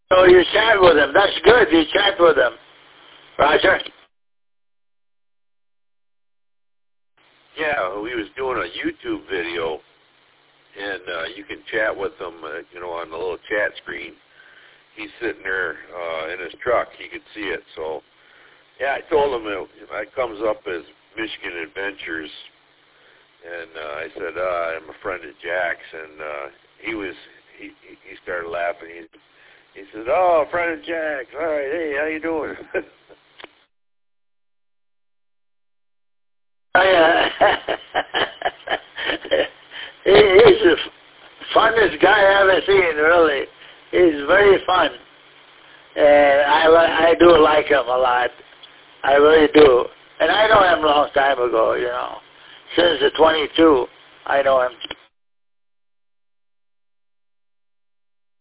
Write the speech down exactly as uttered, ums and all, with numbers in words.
So you chat with him. That's good. You chat with him. Roger? Yeah, he was doing a YouTube video, and uh, you can chat with him, uh, you know, on the little chat screen. He's sitting there uh, in his truck. He could see it. So, yeah, I told him it, it comes up as Michigan Adventures, and uh, I said, uh, I'm a friend of Jack's, and uh, he was, he he started laughing. He, he said, oh, a friend of Jack's. All right, hey, how you doing? Oh, yeah. he, he's the funnest guy I ever seen, really. He's very fun. And I, li- I do like him a lot. I really do. And I know him a long time ago, you know. Since the twenty-two, I know him.